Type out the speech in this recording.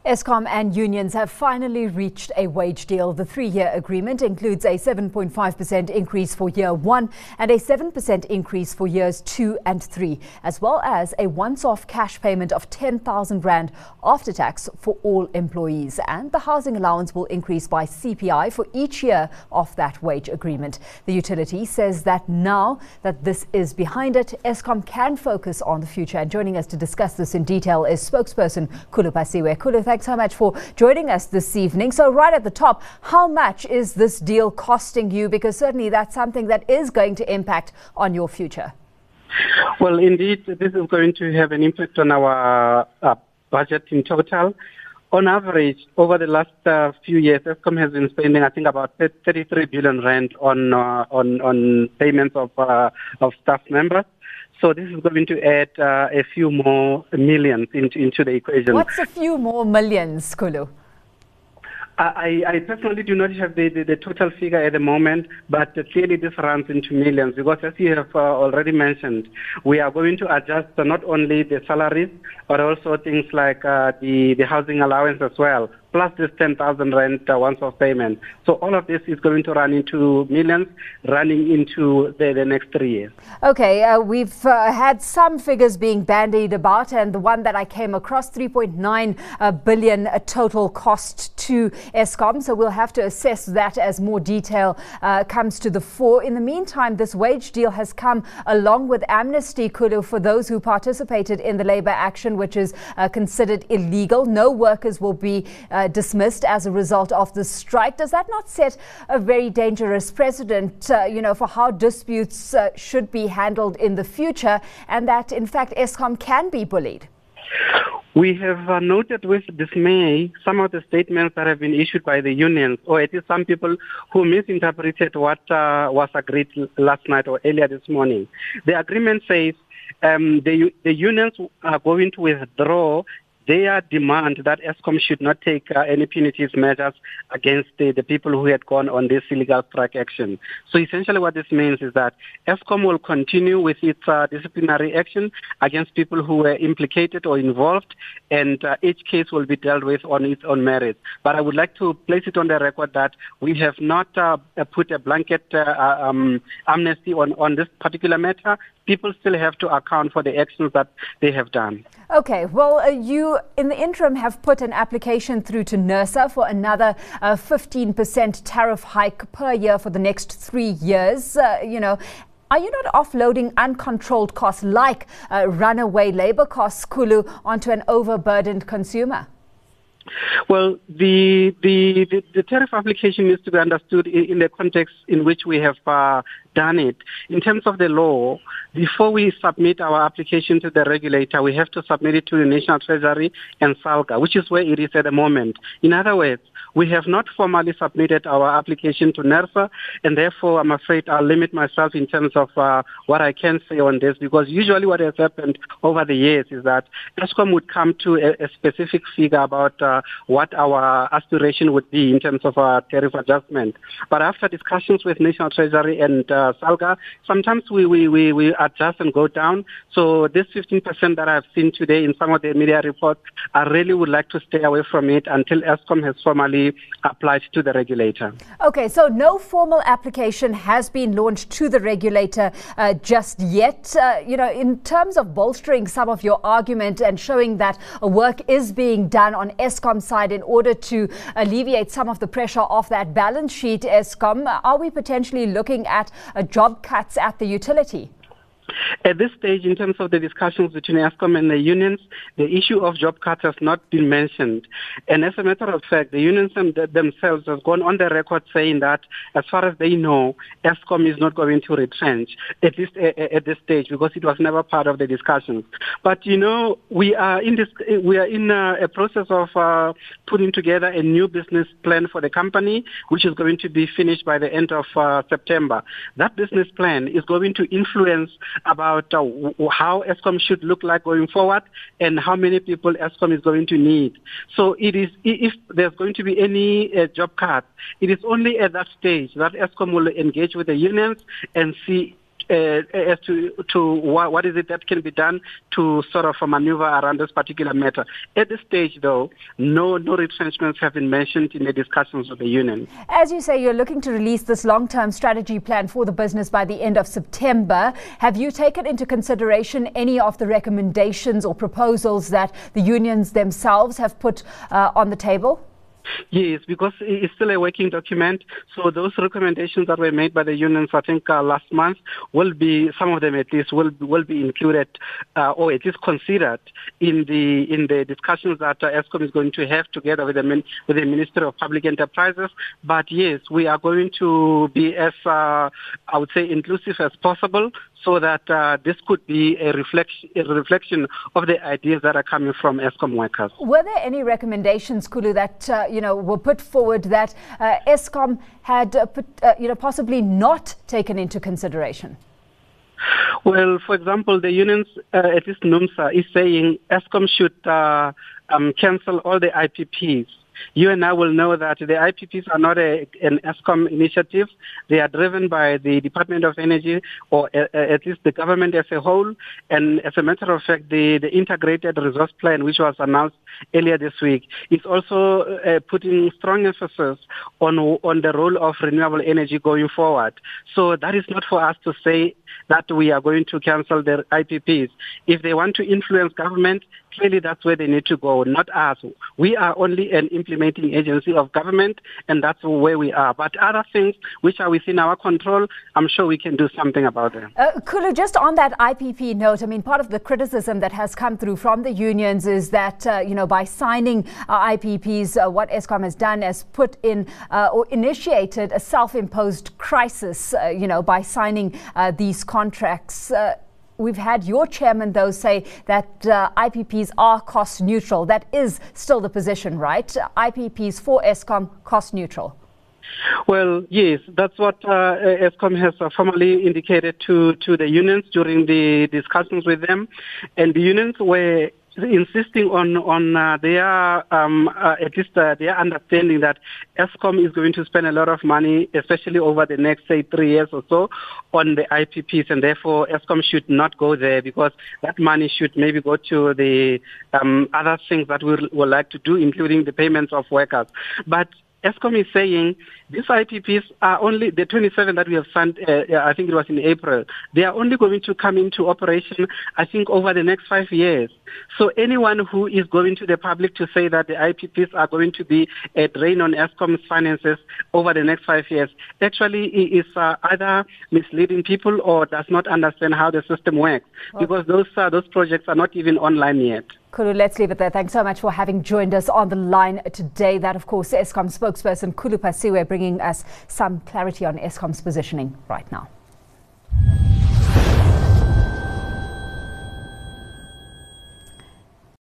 Eskom and unions have finally reached a wage deal. The 3-year agreement includes a 7.5% increase for year 1 and a 7% increase for years 2 and 3, as well as a once-off cash payment of 10,000 rand after tax for all employees. And the housing allowance will increase by CPI for each year of that wage agreement. The utility says that now that this is behind it, Eskom can focus on the future. And joining us to discuss this in detail is spokesperson Khulu Phasiwe. Khulu, thanks so much for joining us this evening. So right at the top, how much is this deal costing you? Because certainly that's something that is going to impact on your future. Well, indeed, this is going to have an impact on our budget in total. On average, over the last few years, Eskom has been spending, I think, about 33 billion rand on payments of staff members. So this is going to add a few more millions into the equation. What's a few more millions, Khulu? I personally do not have the total figure at the moment, but clearly this runs into millions because, as you have already mentioned, we are going to adjust not only the salaries, but also things like the housing allowance as well, plus this 10,000 rand once-off payment. So all of this is going to run into millions, running into the next 3 years. Okay, we've had some figures being bandied about, and the one that I came across, 3.9 billion total cost to Eskom. So we'll have to assess that as more detail comes to the fore. In the meantime, this wage deal has come along with amnesty, Khulu, for those who participated in the labour action, which is considered illegal. No workers will be dismissed as a result of the strike. Does that not set a very dangerous precedent, for how disputes should be handled in the future, and that, in fact, Eskom can be bullied? We have noted with dismay some of the statements that have been issued by the unions, or at least some people who misinterpreted what was agreed last night or earlier this morning. The agreement says the unions are going to withdraw their demand that Eskom should not take any punitive measures against the people who had gone on this illegal strike action. So essentially what this means is that Eskom will continue with its disciplinary action against people who were implicated or involved, and each case will be dealt with on its own merit. But I would like to place it on the record that we have not put a blanket amnesty on this particular matter. People still have to account for the actions that they have done. Okay, well, you in the interim have put an application through to NERSA for another 15% tariff hike per year for the next 3 years. Are you not offloading uncontrolled costs like runaway labour costs, Khulu, onto an overburdened consumer? Well, the tariff application needs to be understood in the context in which we have done it. In terms of the law, before we submit our application to the regulator, we have to submit it to the National Treasury and SALGA, which is where it is at the moment. In other words, we have not formally submitted our application to NERSA, and therefore I'm afraid I'll limit myself in terms of what I can say on this, because usually what has happened over the years is that Eskom would come to a specific figure about what our aspiration would be in terms of our tariff adjustment. But after discussions with National Treasury and SALGA, sometimes we adjust and go down. So this 15% that I've seen today in some of the media reports, I really would like to stay away from it until Eskom has formally applied to the regulator. Okay, so no formal application has been launched to the regulator just yet. In terms of bolstering some of your argument and showing that work is being done on Eskom's side in order to alleviate some of the pressure off that balance sheet, Eskom, are we potentially looking at job cuts at the utility? At this stage, in terms of the discussions between Eskom and the unions, the issue of job cuts has not been mentioned. And as a matter of fact, the unions themselves have gone on the record saying that, as far as they know, Eskom is not going to retrench, at least at this stage, because it was never part of the discussions. But, we are in a process of putting together a new business plan for the company, which is going to be finished by the end of September. That business plan is going to influence about how Eskom should look like going forward and how many people Eskom is going to need. So it is, if there's going to be any job cut, it is only at that stage that Eskom will engage with the unions and see as to what is it that can be done to sort of maneuver around this particular matter. At this stage, though, no retrenchments have been mentioned in the discussions with the union. As you say, you're looking to release this long-term strategy plan for the business by the end of September. Have you taken into consideration any of the recommendations or proposals that the unions themselves have put on the table? Yes, because it's still a working document. So those recommendations that were made by the unions, I think last month, will be, some of them at least, will be included or at least considered in the discussions that Eskom is going to have together with the Ministry of Public Enterprises. But yes, we are going to be as, I would say, inclusive as possible, so that this could be a reflection of the ideas that are coming from Eskom workers. Were there any recommendations, Kulu, that were put forward that Eskom had possibly not taken into consideration? Well, for example, the unions, at least NUMSA, is saying Eskom should cancel all the IPPs. You and I will know that the IPPs are not an Eskom initiative. They are driven by the Department of Energy, or at least the government as a whole. And as a matter of fact, the integrated resource plan, which was announced earlier this week, is also putting strong emphasis on the role of renewable energy going forward. So that is not for us to say that we are going to cancel the IPPs. If they want to influence government, clearly that's where they need to go, not us. We are only an implementing agency of government, and that's where we are. But other things which are within our control, I'm sure we can do something about them. Kulu, just on that IPP note, I mean, part of the criticism that has come through from the unions is that, by signing IPPs, what Eskom has done is put in or initiated a self-imposed crisis, by signing these contracts. We've had your chairman, though, say that IPPs are cost neutral. That is still the position, right? IPPs for Eskom, cost neutral. Well, yes, that's what Eskom has formally indicated to the unions during the discussions with them. And the unions were insisting on their at least their understanding that Eskom is going to spend a lot of money, especially over the next, say, 3 years or so, on the IPPs, and therefore Eskom should not go there, because that money should maybe go to the other things that we would like to do, including the payments of workers. But Eskom is saying these IPPs are only, the 27 that we have signed, I think it was in April, they are only going to come into operation, I think, over the next 5 years. So anyone who is going to the public to say that the IPPs are going to be a drain on Eskom's finances over the next 5 years actually is either misleading people or does not understand how the system works, because those projects are not even online yet. Kulu, let's leave it there. Thanks so much for having joined us on the line today. That, of course, Eskom spokesperson Khulu Phasiwe, bringing us some clarity on Eskom's positioning right now.